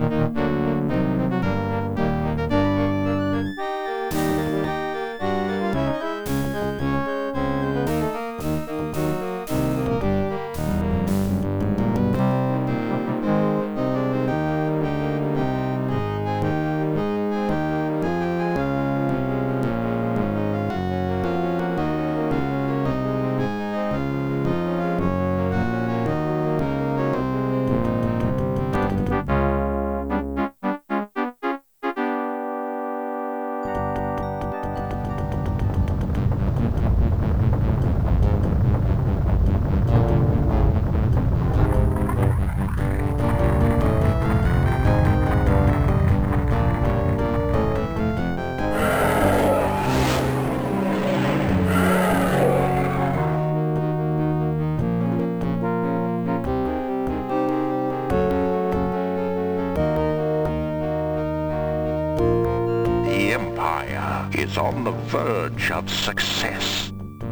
The Empire is on the verge of success.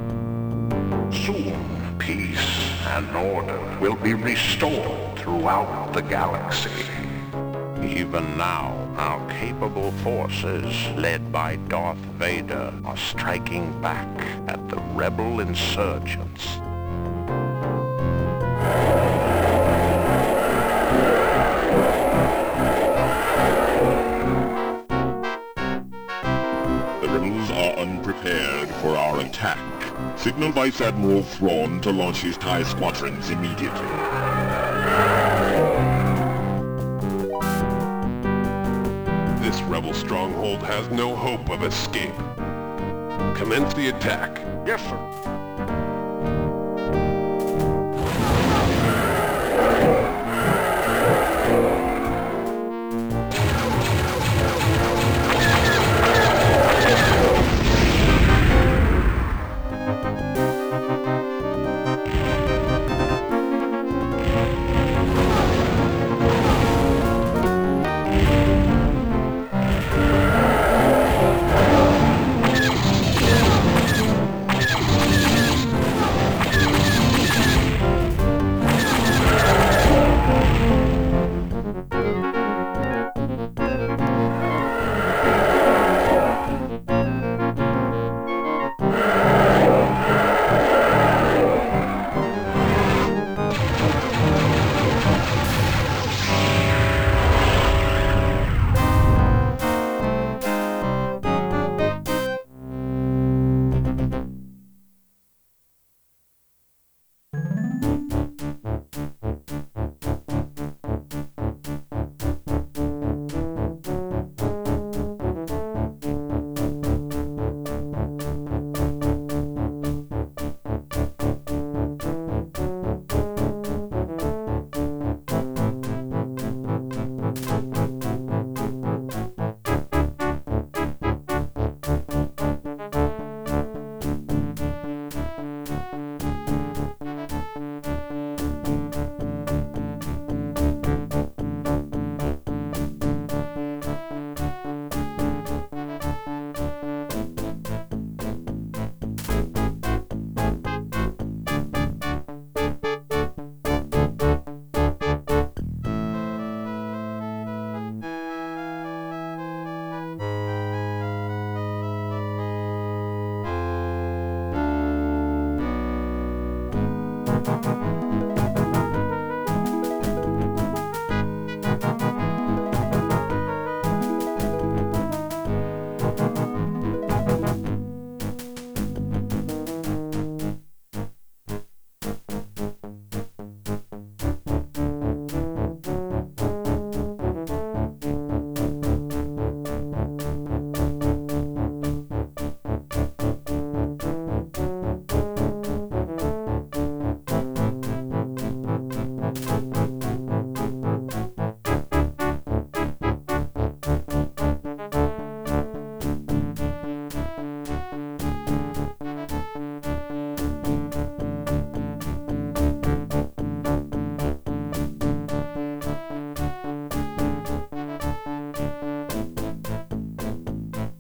Soon, peace and order will be restored throughout the galaxy. Even now, our capable forces, led by Darth Vader, are striking back at the rebel insurgents. The rebels are unprepared for our attack. Signal Vice Admiral Thrawn to launch his TIE squadrons immediately. This rebel stronghold has no hope of escape. Commence the attack. Yes, sir.